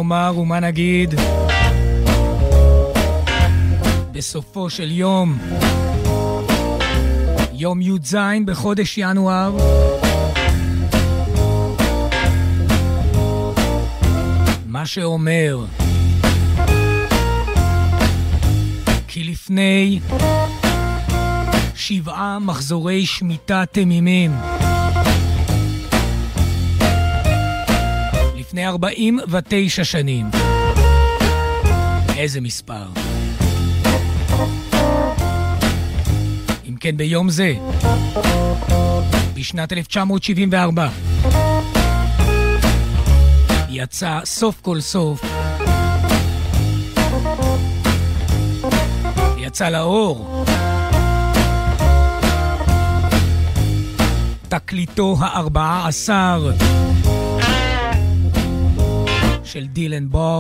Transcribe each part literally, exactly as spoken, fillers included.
נאמר ומה נגיד? בסופו של יום, יום י"ז בחודש ינואר, מה שאומר כי לפני שבעה מחזורי שמיטה תמימים, לפני ארבעים ותשע שנים, איזה מספר? אם כן, ביום זה, בשנת אלף תשע מאות שבעים וארבע, יצא סוף כל סוף, יצא לאור תקליטו הארבעה עשר של דילן בוב,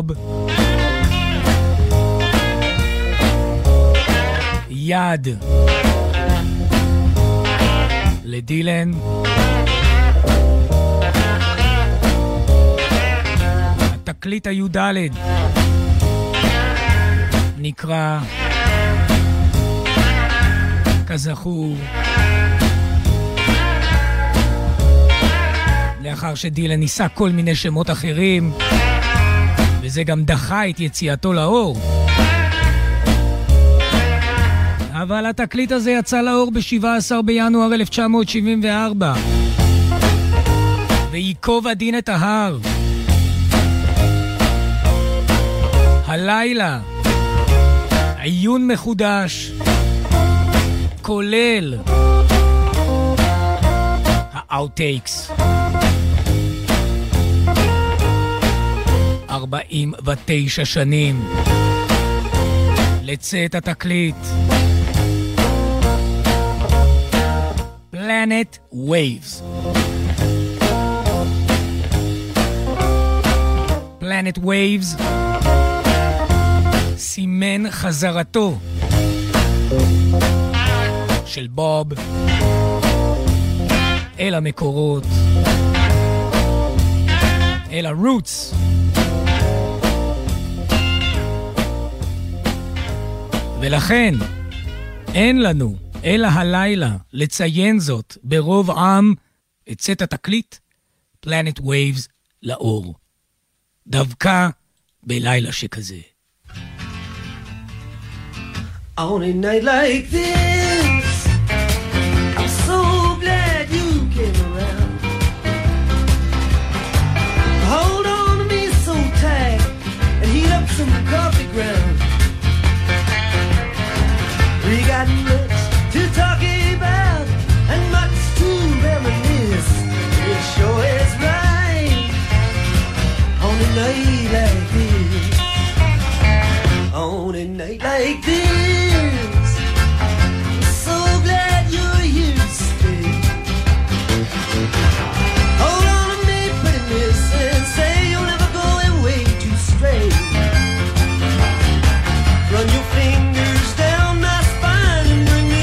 יד לדילן. התקליט הי"ד נקרא כזכור, לאחר שדילן ניסה כל מיני שמות אחרים, וזה גם דחה את יציאתו לאור. אבל התקליט הזה יצא לאור ב-שבעה עשר בינואר אלף תשע מאות שבעים וארבע, ויקוב הדין את ההר. הלילה עיון מחודש, כולל האוטטייקס. ארבעים ותשע שנים לצאת התקליט. Planet Waves. Planet Waves סימן חזרתו של בוב אל המקורות, אל הרוטס. ולכן אין לנו אלא הלילה לציין זאת ברוב עם את צאת התקליט Planet Waves לאור, דווקא בלילה שכזה. On a night like this, I'm so glad you came around. Hold on to me so tight and heat up some coffee ground. We got much to talk about and much to reminisce. It sure is right on a night like this. On a night like this, I'm so glad you're here to stay. Hold on to me, pretty miss, and say you'll never go away too straight. Run your fingers down my spine and bring me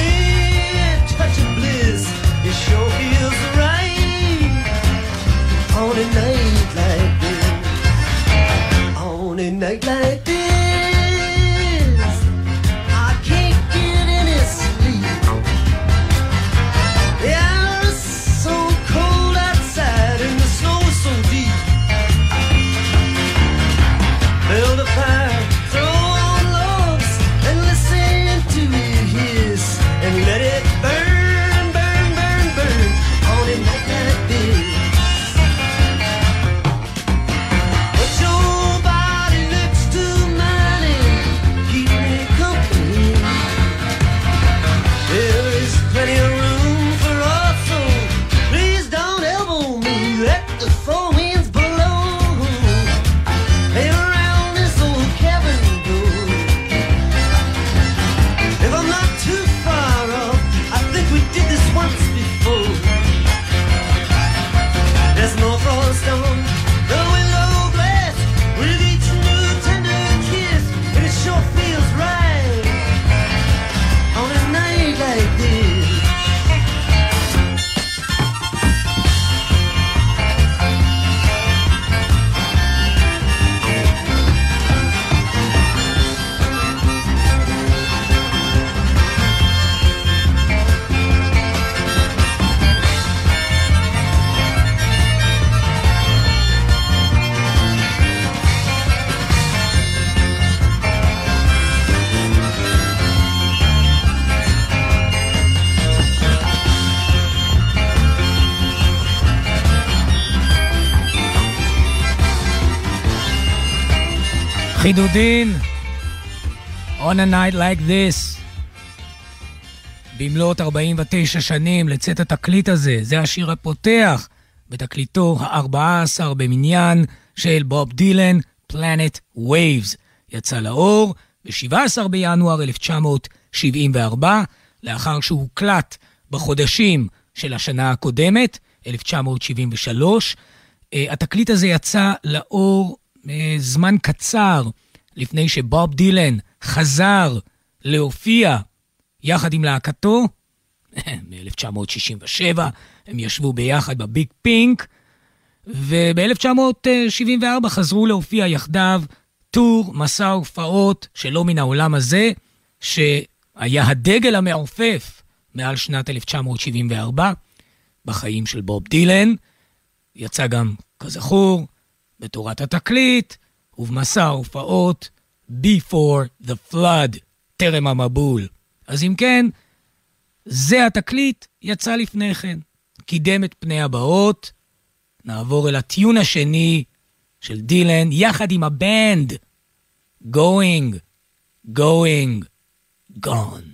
חידודין, On a Night Like This, במלאת ארבעים ותשע שנים לצאת התקליט הזה. זה השיר הפותח בתקליטו ה-ארבע עשרה במניין של בוב דילן, Planet Waves. יצא לאור ב-שבעה עשר בינואר אלף תשע מאות שבעים וארבע, לאחר שהוא הוקלט בחודשים של השנה הקודמת, אלף תשע מאות שבעים ושלוש. התקליט הזה יצא לאור זמן קצר לפני שבוב דילן חזר להופיע יחד עם להקתו. ב-אלף תשע מאות שישים ושבע הם ישבו ביחד בביג פינק, וב-אלף תשע מאות שבעים וארבע חזרו להופיע יחדיו, טור, מסע הופעות שלא מן העולם הזה, שהיה הדגל המעופף מעל שנת אלף תשע מאות שבעים וארבע בחיים של בוב דילן. יצא גם, כזכור, בתורת התקליט ובמסע ההופעות Before the Flood, טרם המבול. אז אם כן, זה התקליט, יצא לפני כן, קידם את פני הבאות. נעבור אל הטיון השני של דילן יחד עם הבנד, Going, Going, Gone.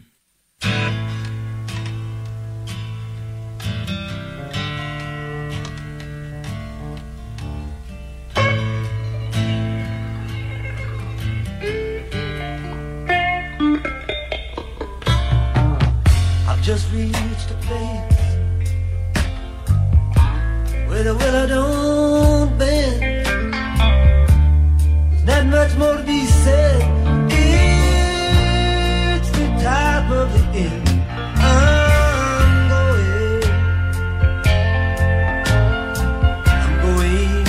Just reached a place where the willow don't bend. There's not much more to be said. It's the top of the end. I'm going, I'm going,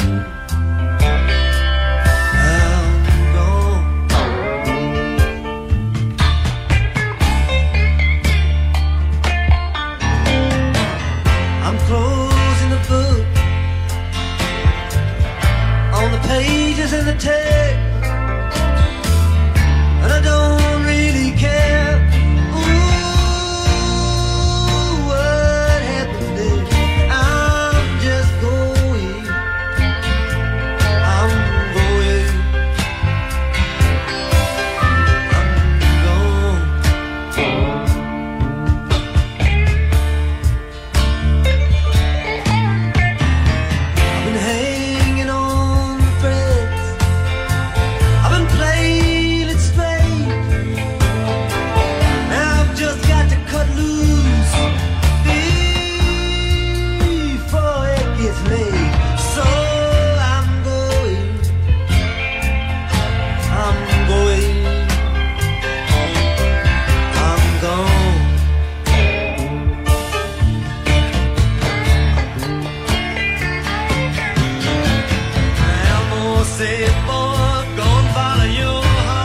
I'm gone. I'm closing the book on the pages and the text, and I don't really care. Ooh, what happened there? I'm just going, I'm going, I'm gone. I've been hanging on the threads, I've been playing it straight. Now I've just got to cut loose before it gets late. So I'm going, I'm going, I'm gone. I'm gonna say, boy, go and follow your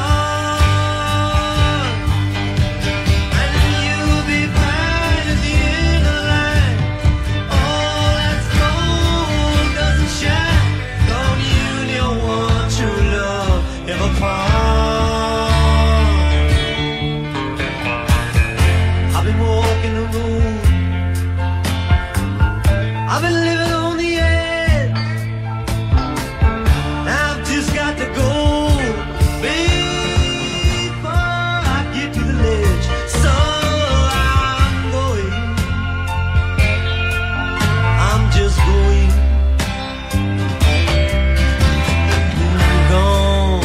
heart, and you'll be fine at the end of the line. All that's gold doesn't shine. Don't you and your one true love ever part? I've been walking the road, I've been living on the edge. I've just got to go before I get to the ledge. So I'm going, I'm just going, gone.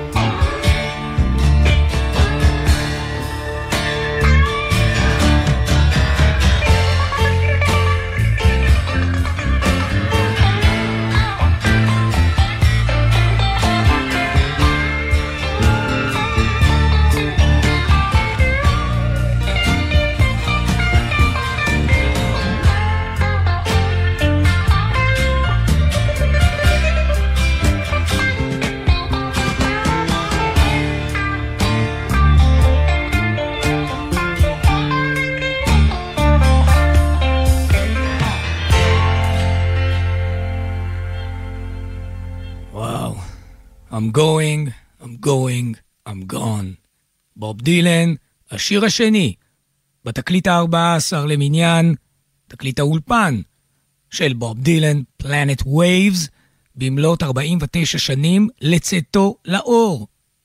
וואו. I'm going, I'm going, I'm gone. בוב דילן, השיר השני, בתקליט ה-ארבע עשרה למניין, תקליט האולפן של בוב דילן, Planet Waves, במלאת ארבעים ותשע שנים לצאתו לאור.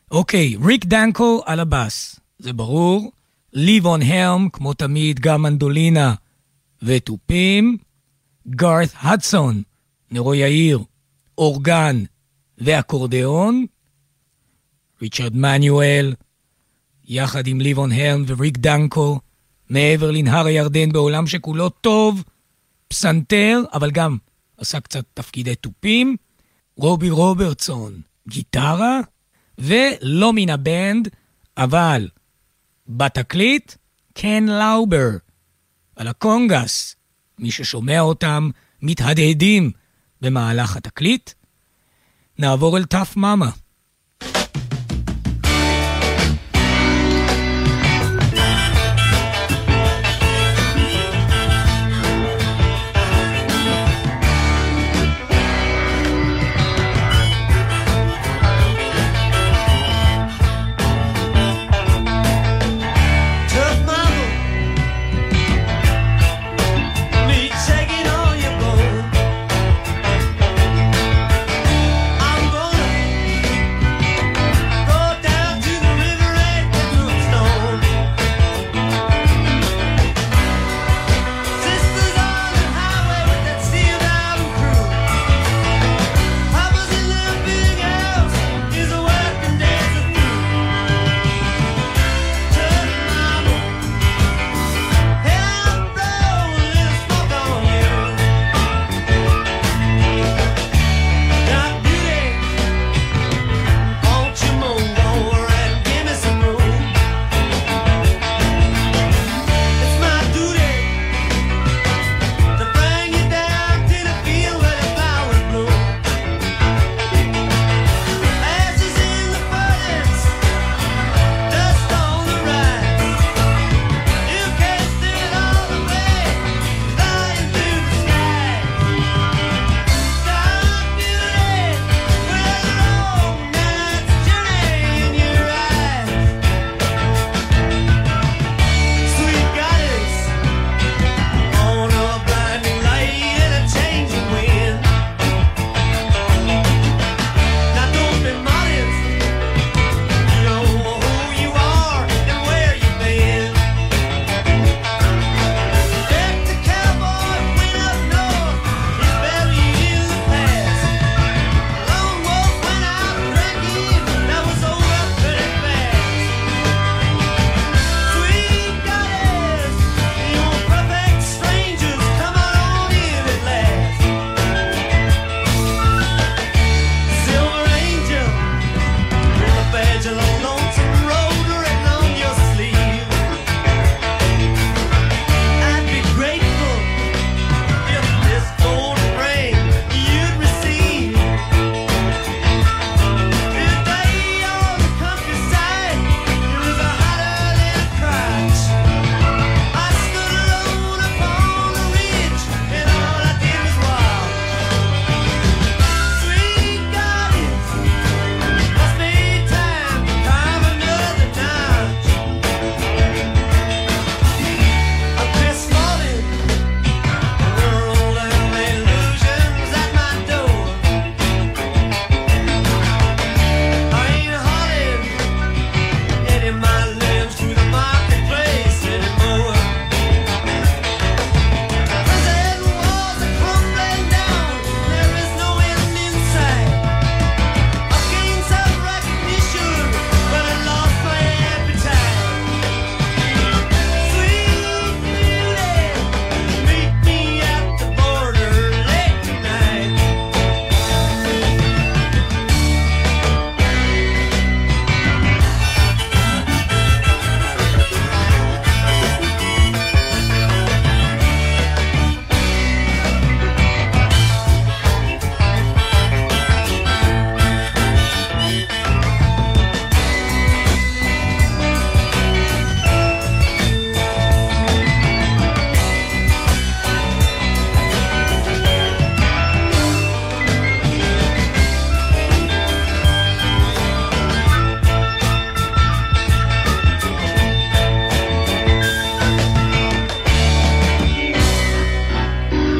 אוקיי, ריק דנקו על הבאס, זה ברור. ליבון הלם, כמו תמיד, גם מנדולינה וטופים. גארת הדסון, נרו יאיר, אורגן ואקורדיאון. ריצ'רד מניואל, יחד עם ליבון הלם וריק דנקו, מעבר לנהר הירדן בעולם שכולו טוב, פסנתר, אבל גם עשה קצת תפקידי טופים. רובי רוברטסון, גיטרה, ולא מן הבנד, אבל בתקליט, קן לאובר, על הקונגס, מי ששומע אותם מתהדהדים במהלך התקליט. נעבור אל טאף מאמה.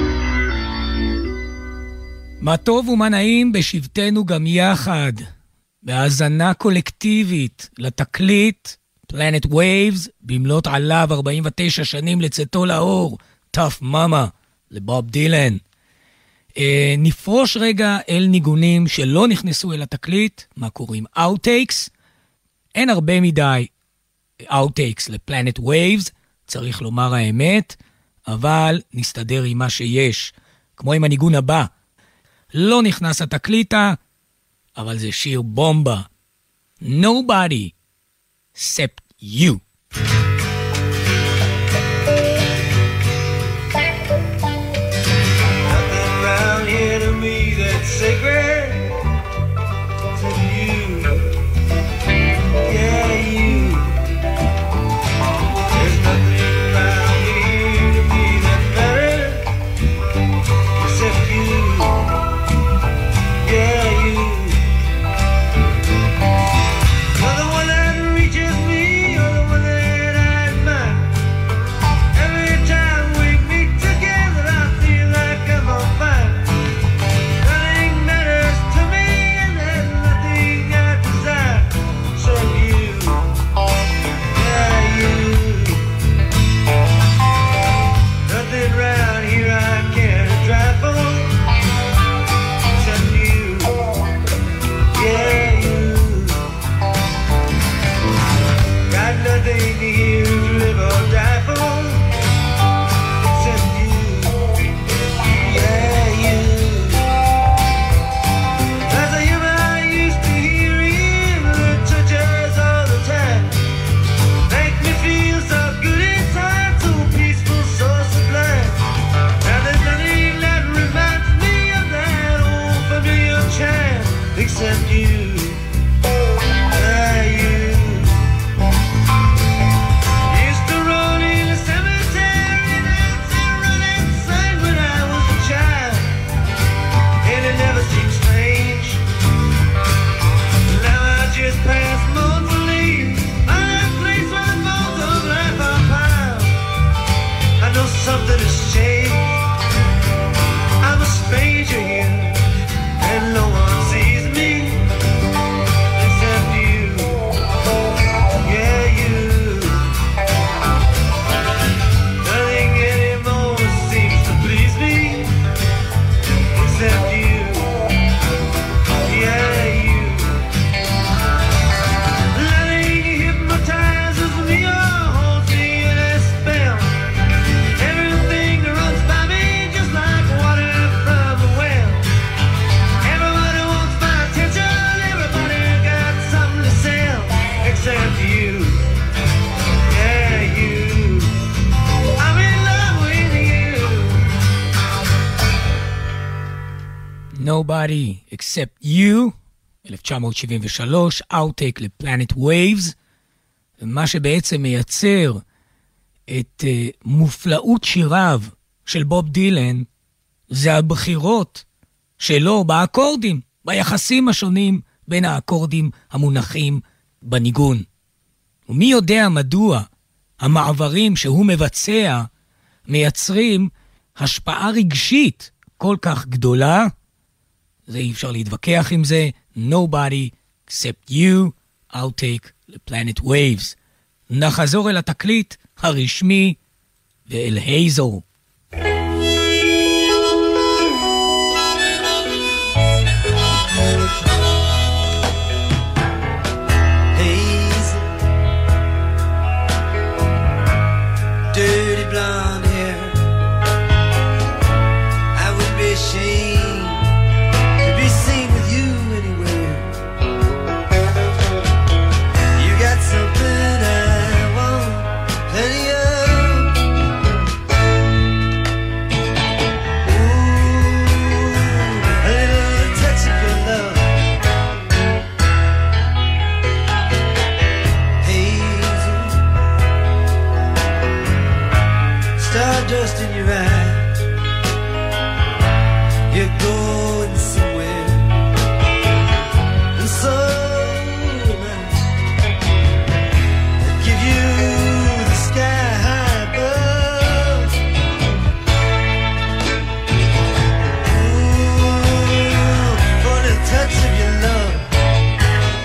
מה טוב ומה נעים בשבטנו גם יחד. בהאזנה קולקטיבית לתקליט Planet Waves, במלאת עליו ארבעים ותשע שנים לצאתו לאור, Tough Mama, לבוב דילן. אה, נפרוש רגע אל ניגונים שלא נכנסו אל התקליט, מה קוראים Outtakes. אין הרבה מדי Outtakes ל-Planet Waves, צריך לומר האמת, אבל נסתדר עם מה שיש, כמו עם הניגון הבא. לא נכנס התקליטה, אבל זה שיר בומבה. Nobody except you. Nothing around here to me that's sacred to you. Yeah, you. There's nothing around here to me that matters except you. Yeah, you. You're the one that reaches me. You're the one that I admire. Every time we meet together, I feel like I'm on fire. Nothing matters to me, and there's nothing I desire except you. Yeah, you. Nothing round here I care to drive for except you. Yeah, you. Got nothing here to live or die for except you. Yeah, you. As a human, I used to hear him, the touches all the time. Make me feel so good inside, so peaceful, so sublime. Now there's nothing that reminds me of that old familiar chant except you. Yeah, you. Used to roll in the cemetery, dance and run inside when I was a child, and it never seemed strange. Now I just pass mournfully by that place where the bones of life are piled. I know something has changed. I'm a stranger here, and no one sees me except you. Yeah, you. Nothing anymore seems to please me except you. Yeah, you. Nothing hypnotizes me or holds me in a spell. Everything runs by me just like water from a well. Everybody wants my attention, everybody got something to sell except you. Yeah, you. I'm in love with you. Nobody except you, אלף תשע מאות שבעים ושלוש, Outtake ל-Planet Waves, מה שבעצם מייצר את uh, מופלאות שיריו של בוב דילן, זה הבחירות שלו באקורדים, ביחסים השונים בין האקורדים המונחים בניגון. ומי יודע מדוע המעברים שהוא מבצע מייצרים השפעה רגשית כל כך גדולה, זה אי אפשר להתווכח עם זה. Nobody except you, Outtake ל-Planet Waves. נחזור אל התקליט הרשמי ואל הייזו. Hazel, dirty blonde hair. I would be ashamed to be seen with you anywhere. You got something I want plenty of. Ooh, a little touch of your love. Hazel, stardust in your eye. You're going somewhere, and so am I. I'd give you the sky high above. Ooh, for the touch of your love.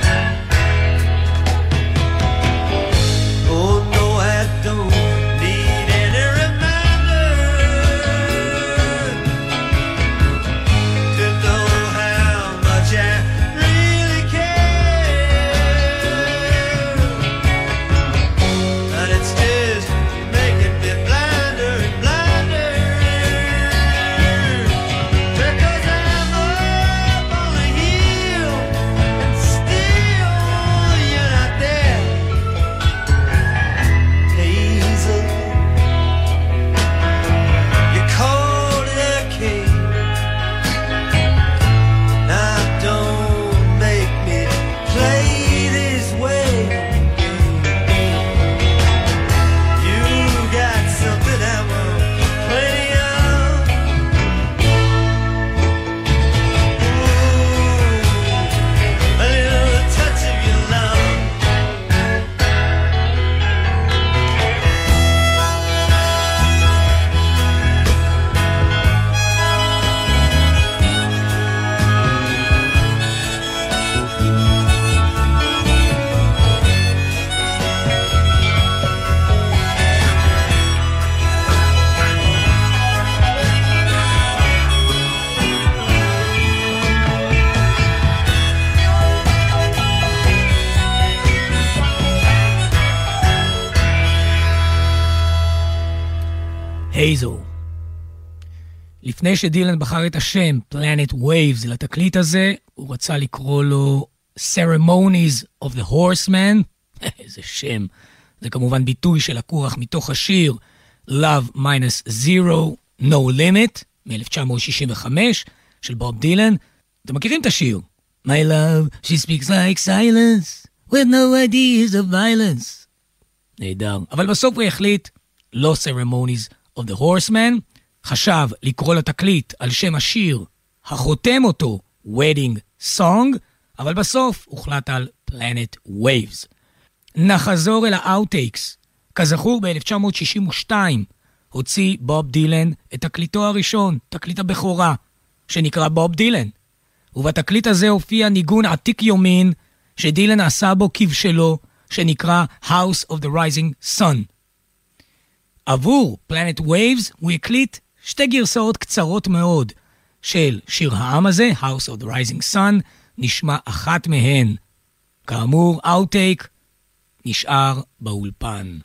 Hazel. לפני שדילן בחר את השם Planet Waves לתקליט הזה, הוא רצה לקרוא לו Ceremonies of the Horseman. איזה שם. זה כמובן ביטוי של לקוח מתוך השיר Love Minus Zero No Limit מ-אלף תשע מאות שישים וחמש של בוב דילן. אתם מכירים את השיר? My love, she speaks like silence with no ideas of violence. נהדר. אבל בסוף הוא החליט לא Ceremonies of the Horseman, חשב לקרוא לתקליט על שם השיר החותם אותו Wedding Song, אבל בסוף הוחלט על Planet Waves. נחזור אל האוטטייקס. כזכור, ב-אלף תשע מאות שישים ושתיים הוציא בוב דילן את תקליטו הראשון, תקליט הבכורה, שנקרא בוב דילן. ובתקליט הזה הופיע ניגון עתיק יומין שדילן עשה בו כבשלו, שנקרא House of the Rising Sun. עבור Planet Waves הוא הקליט שתי גרסאות קצרות מאוד של שיר העם הזה, House of the Rising Sun. נשמע אחת מהן. כאמור, אאוטטייק נשאר באולפן.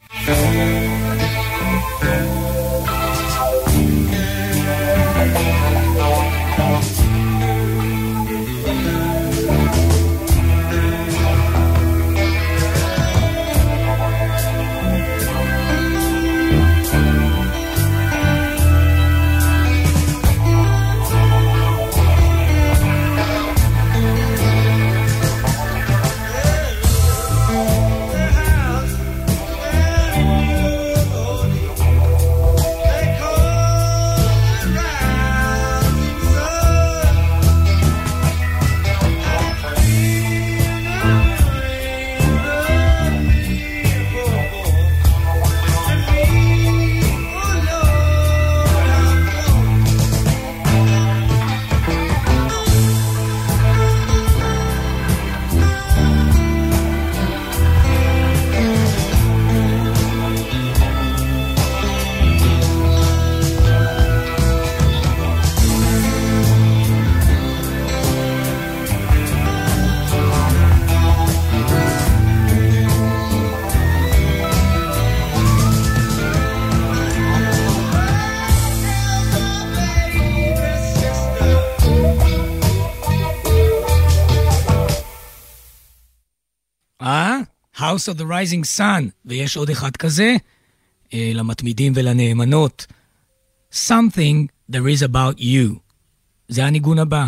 House of the Rising Sun, ויש עוד אחד כזה, אה, למתמידים ולנאמנות. Something there is about you. זה הניגון הבא.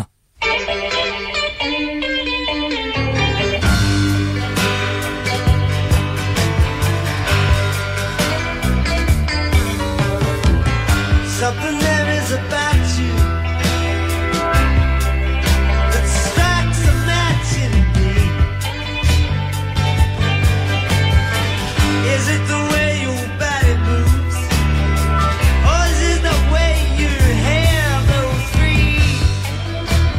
Something there is about you that strikes a match in me. Is it the way your body moves, or is it the way your hair blows free?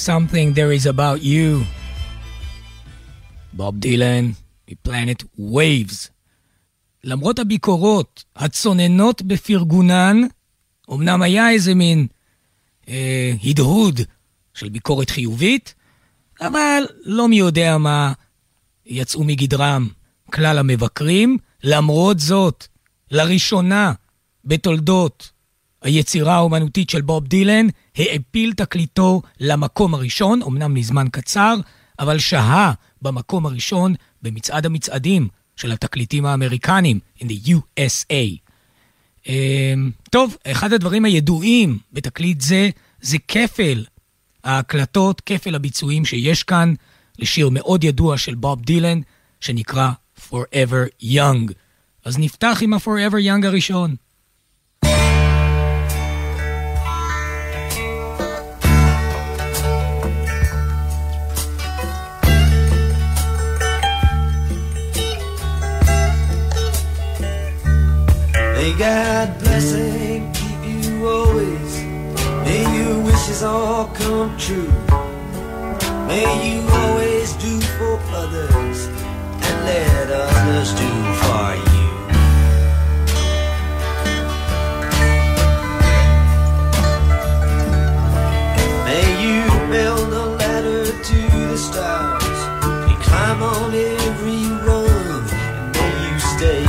something there is about you. בוב דילן, מפלנט Waves. למרות הביקורות הצוננות בפרגונן, אמנם היה איזה מין אה, הדהוד של ביקורת חיובית, אבל לא מי יודע מה יצאו מגדרם כלל המבקרים. למרות זאת, לראשונה בתולדות היצירה האומנותית של בוב דילן, העפיל תקליטו למקום הראשון, אמנם לזמן קצר, אבל שהה במקום הראשון במצעד המצעדים של התקליטים האמריקנים, in the U S A. Um, טוב, אחד הדברים הידועים בתקליט זה, זה כפל ההקלטות, כפל הביצועים שיש כאן, לשיר מאוד ידוע של בוב דילן, שנקרא Forever Young. אז נפתח עם ה-Forever Young הראשון. May God bless and keep you always. May your wishes all come true. May you always do for others and let others do for you. May you build a ladder to the stars. May climb on every rung and may you stay.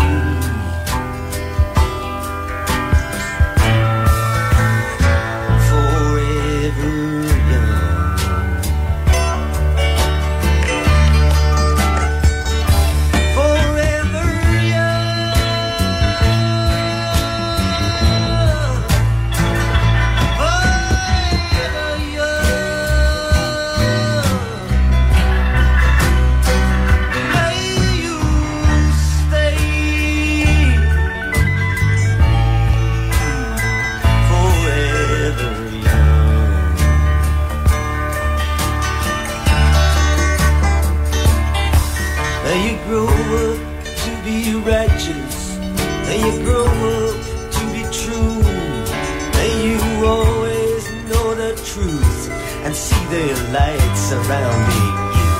And see the light surrounding you.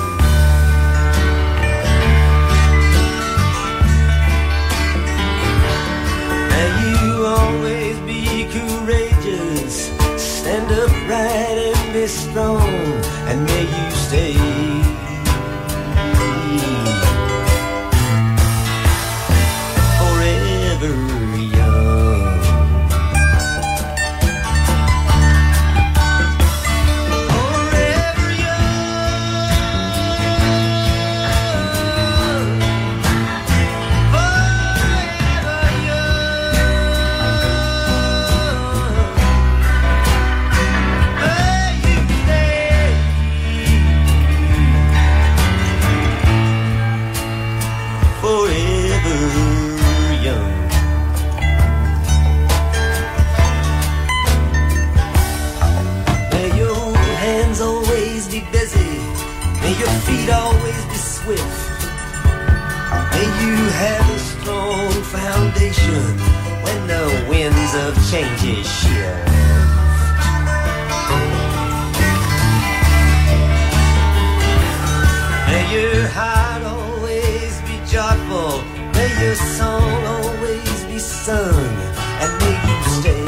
May you always be courageous, stand upright and be strong, and may you stay forever young. Your feet always be swift. May you have a strong foundation when the winds of change shift. May your heart always be joyful. May your song always be sung, and may you stay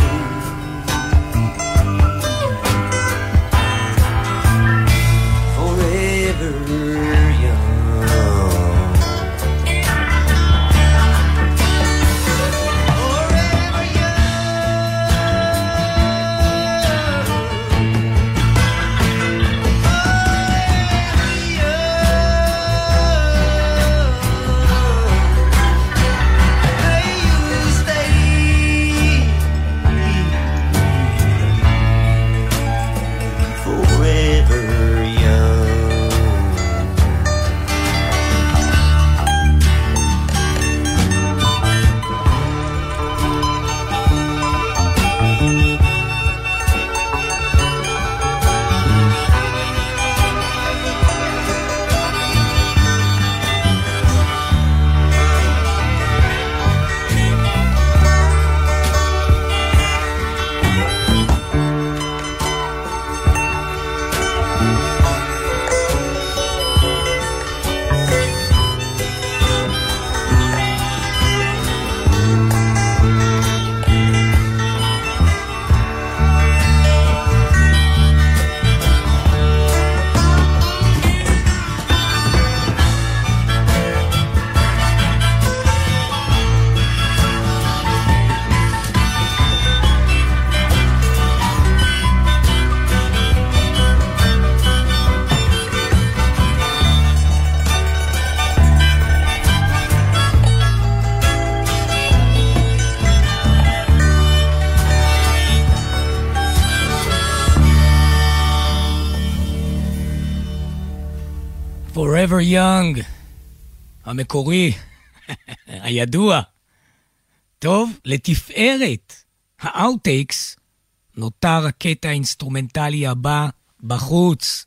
stay Forever Young, המקורי, הידוע. טוב, לתפארת האוטטייקס נותר הקטע האינסטרומנטלי הבא בחוץ.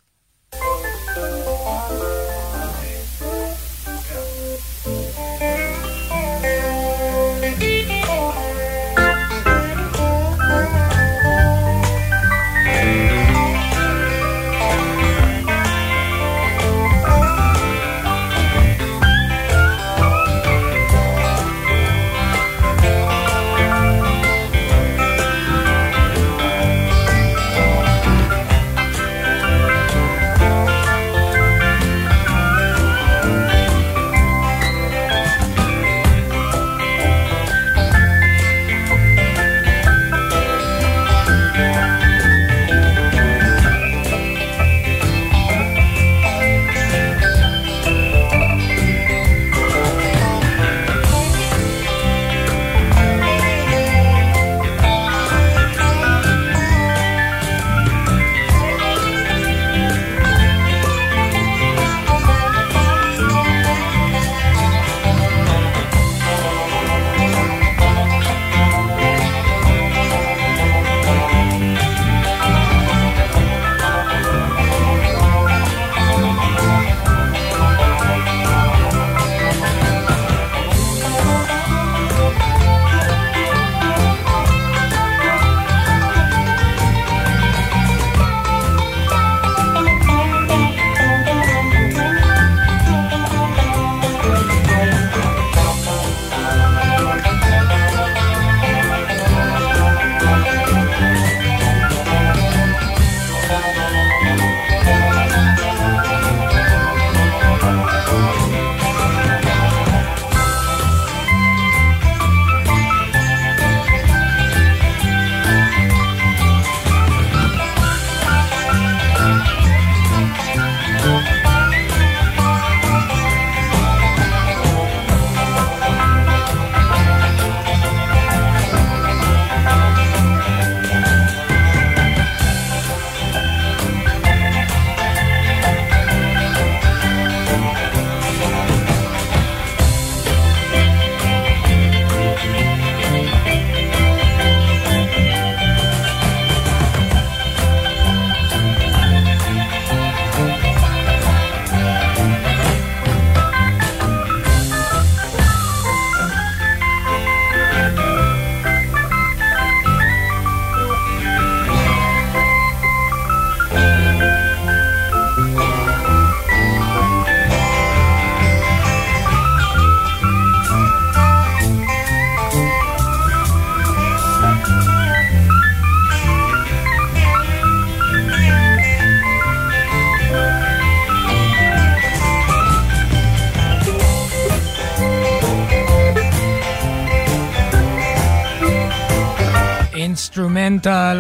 אינסטרומנטל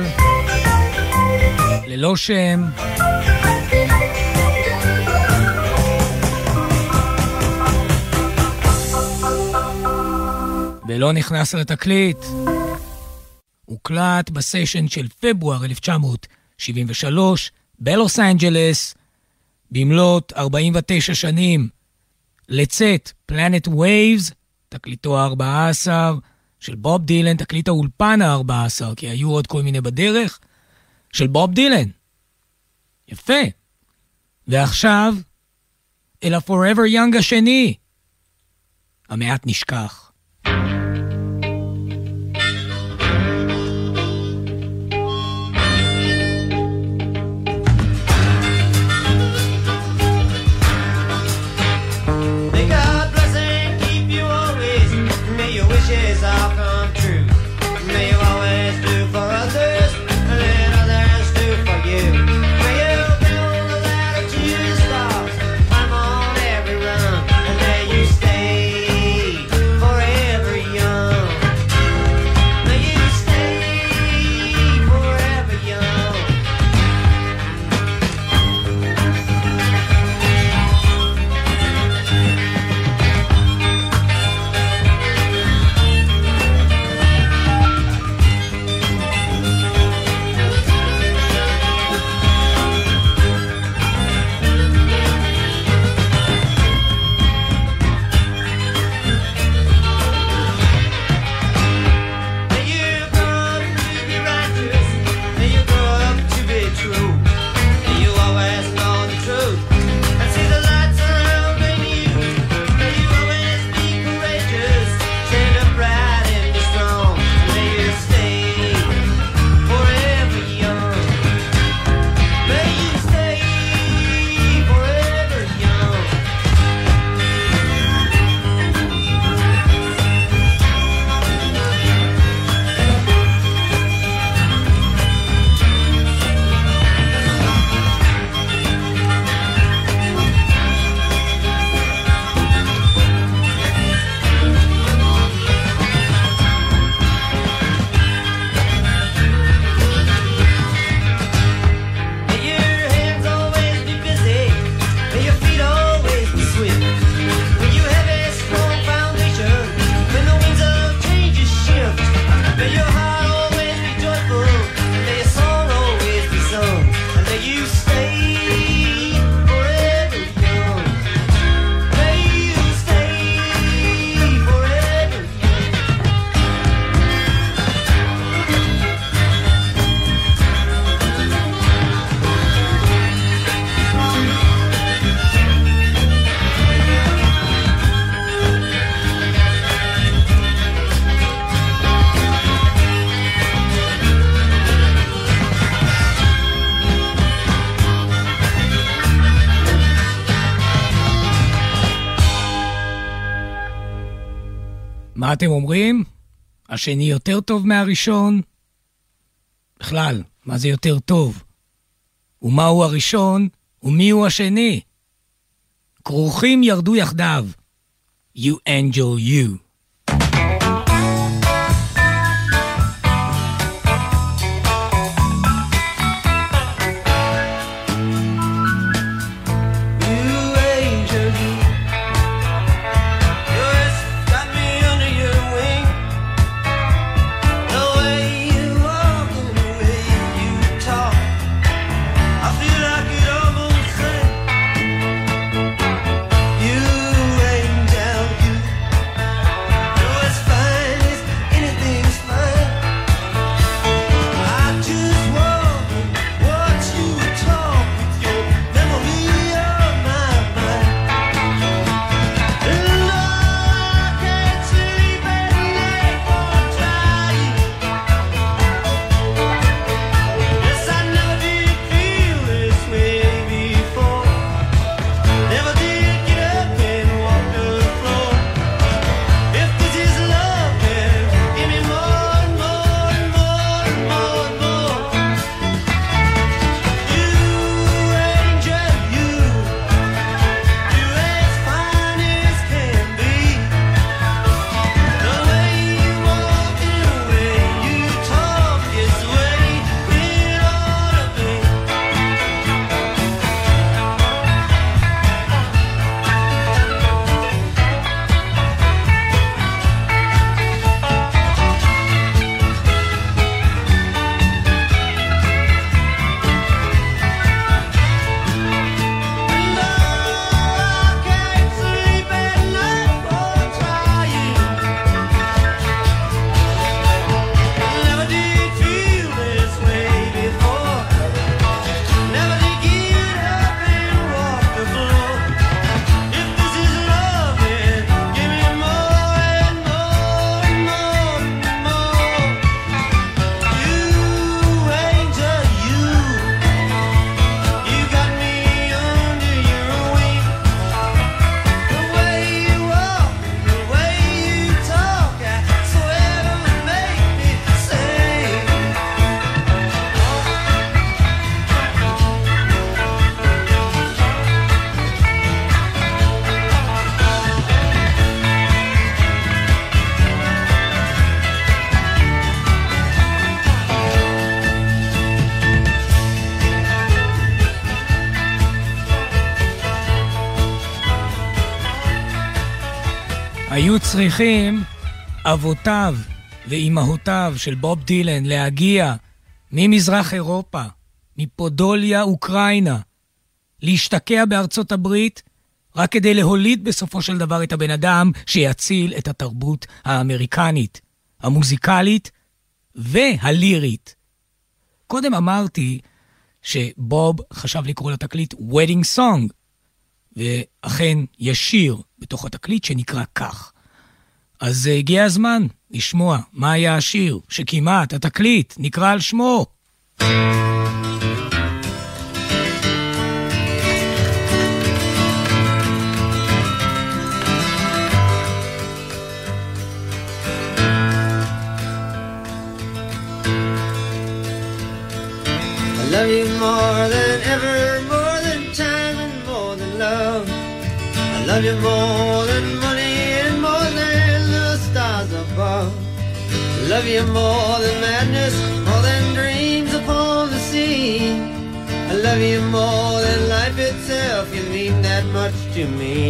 ללא שם, ולא נכנס לתקליט. הוקלט בסשן של פברואר אלף תשע מאות שבעים ושלוש בלוס אנג'לס, במלאת ארבעים ותשע שנים לצאת Planet Waves, תקליטו ה-ארבע עשרה של בוב דילן, תקליט האולפן ה-ארבע עשרה, כי היו עוד כל מיני בדרך, של בוב דילן. יפה. ועכשיו, אל ה-Forever Young השני. המעט נשכח. For מה אתם אומרים? השני יותר טוב מהראשון? בכלל, מה זה יותר טוב? ומהו הראשון? ומיהו השני? כרוכים ירדו יחדיו. You angel you. היו צריכים אבותיו ואימהותיו של בוב דילן להגיע ממזרח אירופה, מפודוליה, אוקראינה, להשתקע בארצות הברית, רק כדי להוליד בסופו של דבר את הבן אדם שיציל את התרבות האמריקנית, המוזיקלית והלירית. קודם אמרתי שבוב חשב לקרוא לתקליט Wedding Song, ואכן יש שיר בתוך התקליט שנקרא כך. אז הגיע הזמן לשמוע מה היה השיר שכמעט התקליט נקרא על שמו. I love you more than ever, more than time and more than love. I love you more than money and more than the stars above. I love you more than madness, more than dreams upon the sea. I love you more than life itself, you mean that much to me.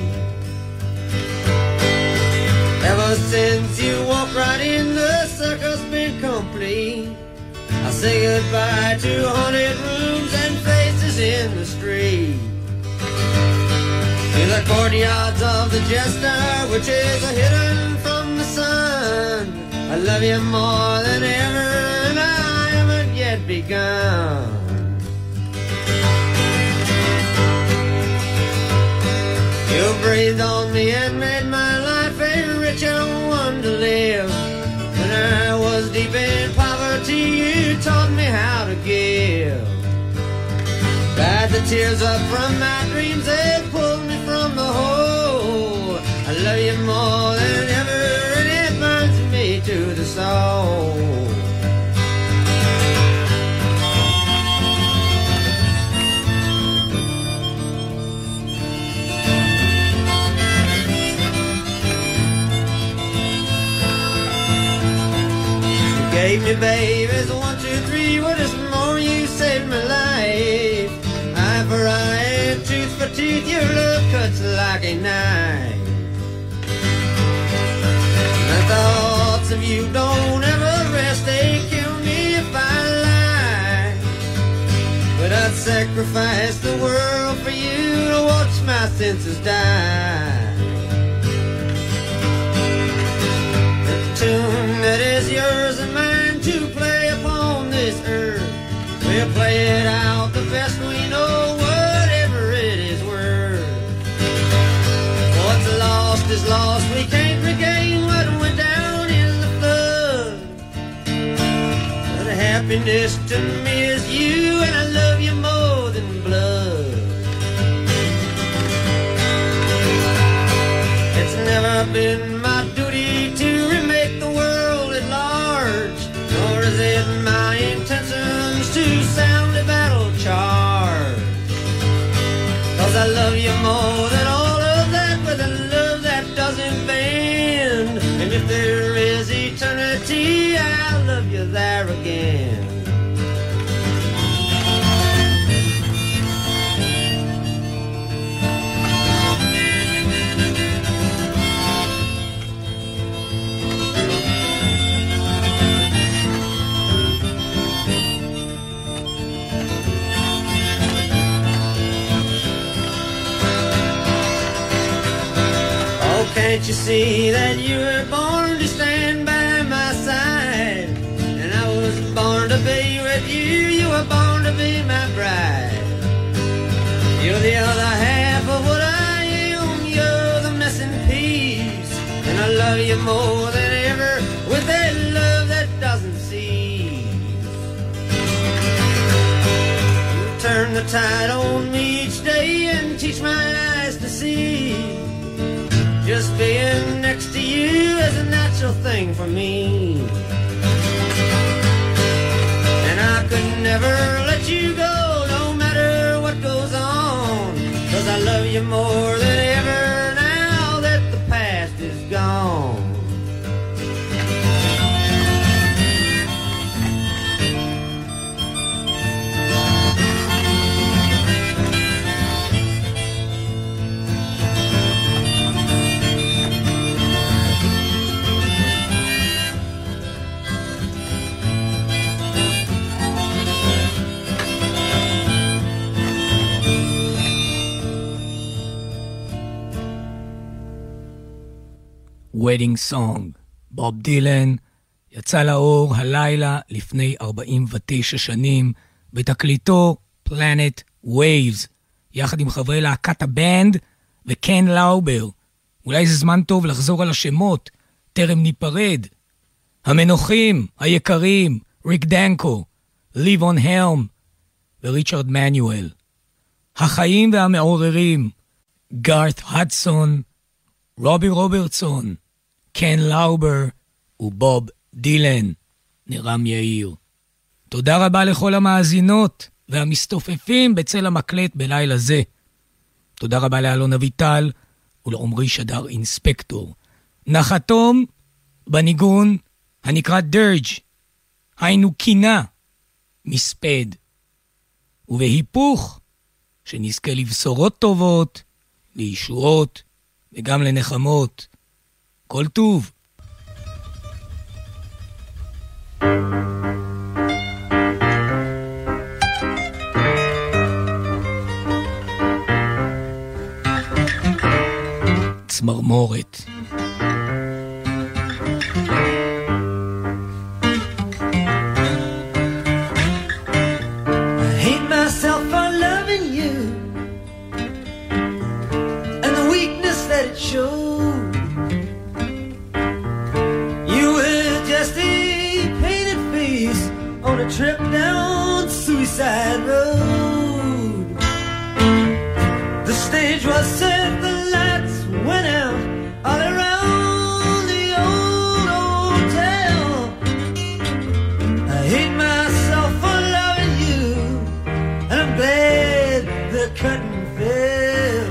Ever since you walked right in, the circle's been complete. I say goodbye to haunted rooms and faces in the street. To the courtyards of the jester, which is a hidden from the sun. I love you more than ever, and I haven't yet begun. You breathed on me and made my life a richer one to live. When I was deep in poverty, you taught me how to give. Dried the tears up from my dreams, they pulled me from the hole. I love you more than ever, and Believe me, babe, it's one, two, three. Well, this morning you saved my life. Eye for eye and tooth for teeth. Your love cuts like a knife. The thoughts of you don't ever rest. They kill me if I lie. But I'd sacrifice the world for you to watch my senses die. The tune that is yours and mine to play upon this earth, we'll play it out the best we know, whatever it is worth. What's lost is lost. We can't regain what went down in the flood. But happiness to me is you, and I love you more than blood. It's never been my duty to remake the world at large, nor is it my intentions to sound a battle charge. Cause I love you more than all of that, with a love that doesn't bend. And if there is eternity, I'll love you there again. Can't you see that you were born to stand by my side? And I was born to be with you. You were born to be my bride. You're the other half of what I am. You're the missing piece. And I love you more than ever, with that love that doesn't cease. You turn the tide on me each day and teach my eyes to see. Just being next to you is a natural thing for me. And I could never let you go, no matter what goes on. Cause I love you more than ever now that the past is gone. Wedding Song, בוב דילן, יצא לאור הלילה לפני ארבעים ותשע שנים, בתקליטו Planet Waves, יחד עם חברי להקת הבנד וקן לאובר. אולי זה זמן טוב לחזור על השמות, טרם ניפרד. המנוחים היקרים, ריק דנקו, ליבון הלם וריצ'רד מנואל. החיים והמעוררים, גארת הדסון, רובי רוברטסון, קן לאובר ובוב דילן, נרם יאיר. תודה רבה לכל המאזינות והמסתופפים בצל המקלט בלילה זה. תודה רבה לאלון אביטל ולעומרי שדר אינספקטור. נחתום בניגון הנקרא דרג', היינו קינה, מספד. ובהיפוך, שנזכה לבשורות טובות, לישועות וגם לנחמות. כל טוב. צמרמורת. Trip down Suicide Road. The stage was set, the lights went out all around the old hotel. I hate myself for loving you, and I'm glad the curtain fell.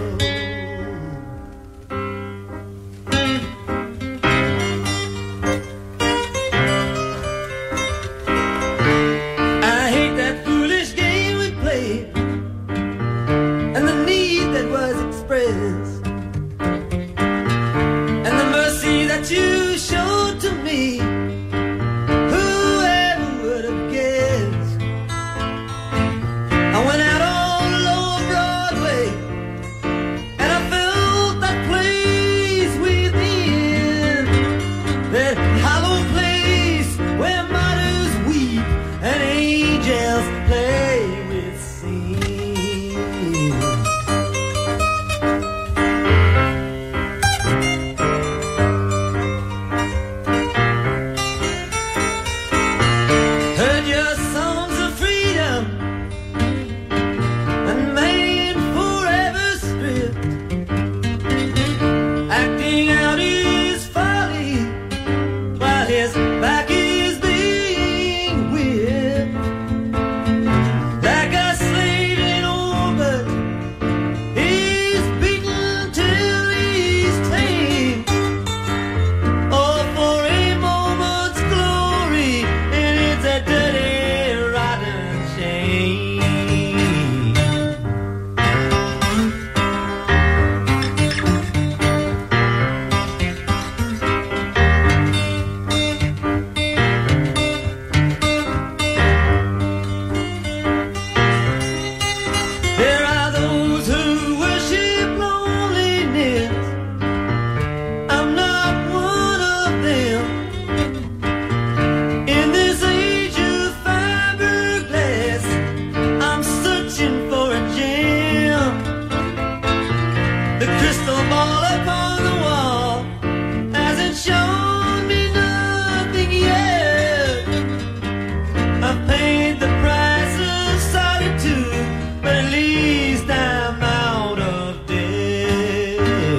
little ball upon the wall hasn't shown me nothing yet. I've paid the price of solitude, but at least I'm out of debt.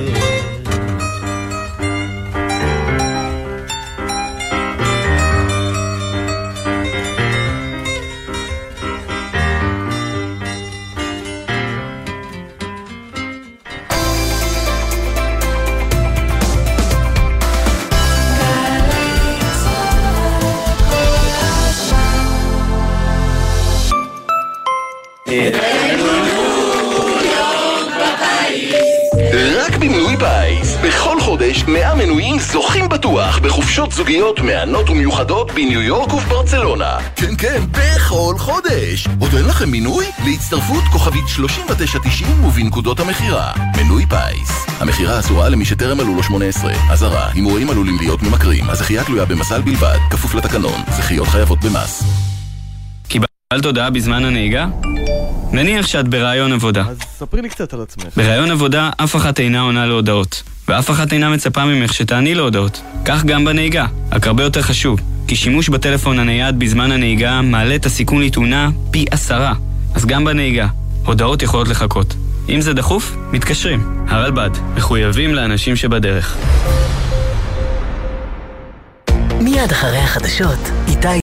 רק במנוי פיס, בכל חודש מאה מנויים זוכים בטוח בחופשות זוגיות מענות ומיוחדות בניו יורק ובברצלונה. כן כן, בכל חודש. עוד אין לכם מנוי? להצטרפות כוכבית שלושים ותשע תשעים ובנקודות המחירה. מנוי פיס. המחירה אסורה למי שטרם מלאו לו שמונה עשרה. אזהרה, הימורים עלולים להיות ממכרים. הזכייה תלויה במזל בלבד, כפוף לתקנון. זכיות חייבות במס. קיבלת הודעה בזמן הנהיגה? נניח שאת ברעיון עבודה. אז ספרי לי קצת על עצמך. ברעיון עבודה אף אחת אינה עונה להודעות, ואף אחת אינה מצפה ממך שתעני להודעות. כך גם בנהיגה, רק הרבה יותר חשוב, כי שימוש בטלפון הנייד בזמן הנהיגה מעלה את הסיכון לתאונה פי עשרה. אז גם בנהיגה, הודעות יכולות לחכות. אם זה דחוף, מתקשרים. הרלב"ד, מחויבים לאנשים שבדרך. מיד אחרי החדשות, איתי